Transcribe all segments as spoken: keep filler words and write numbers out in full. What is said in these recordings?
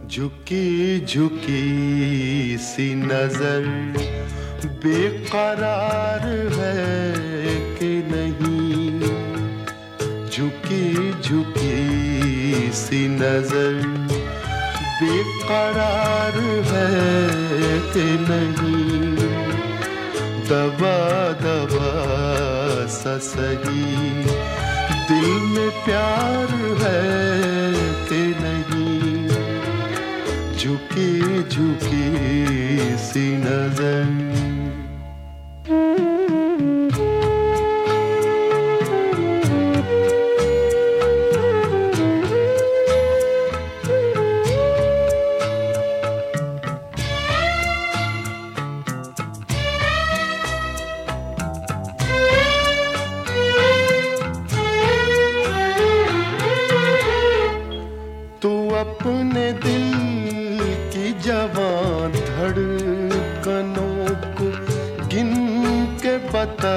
झुकी झुकी सी नजर बेकरार है कि नहीं, झुकी झुकी सी नजर बेकरार है कि नहीं, दबा दबा सा सही दिल में प्यार है कि नहीं, झुकी झुकी सी नजर। तू अपने दिल की जवां धड़कनों को गिन के बता,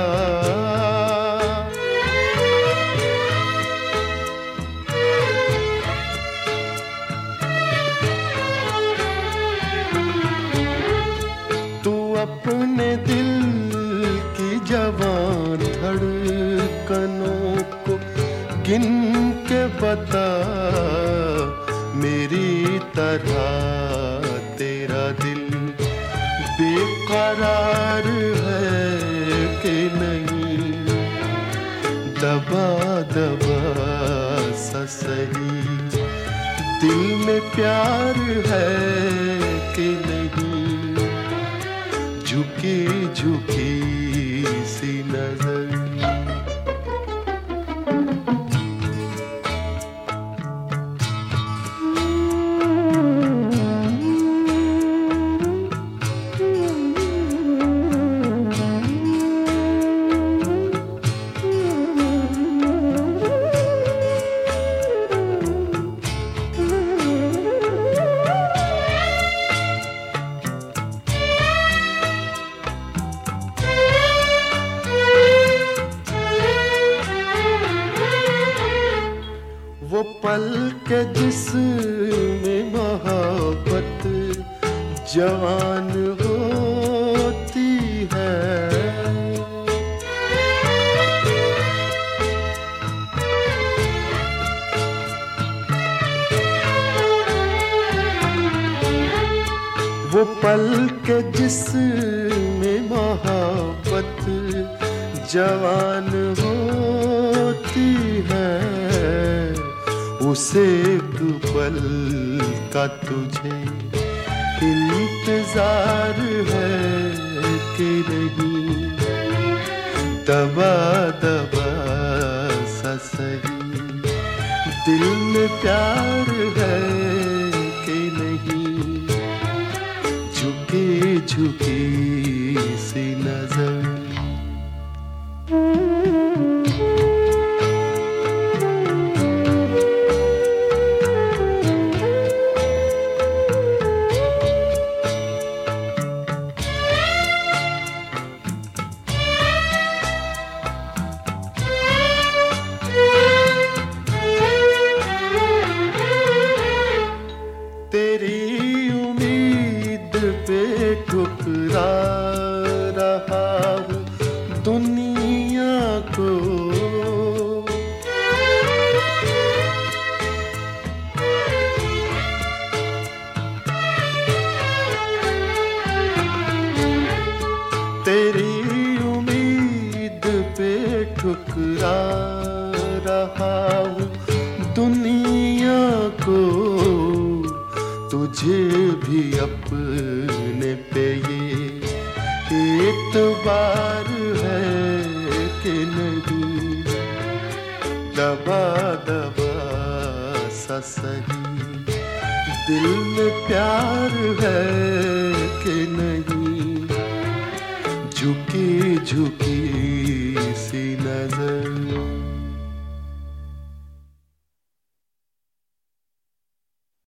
तू अपने दिल की जवां धड़कनों को गिन के बता, मेरी तरह तेरा दिल बेकरार है कि नहीं, दबा दबा सा सही दिल में प्यार है कि नहीं, झुकी झुकी सी नजर। वो पल के जिसमें मोहब्बत जवान होती है, वो पल के जिसमें मोहब्बत जवान होती है, उसे एक पल का तुझे इंतजार है कि नहीं, दबा दबा सा सही दिल में प्यार है कि नहीं, झुकी झुकी सी नजर। तेरी उम्मीद पे ठुकरा रहा हूँ दुनिया को, तेरी उम्मीद पे ठुकरा रहा हूँ दुनिया को, तुझे भी अपने पे ये एतबार है कि नहीं, दबा दबा सा सही दिल में प्यार है कि नहीं, झुकी झुकी सी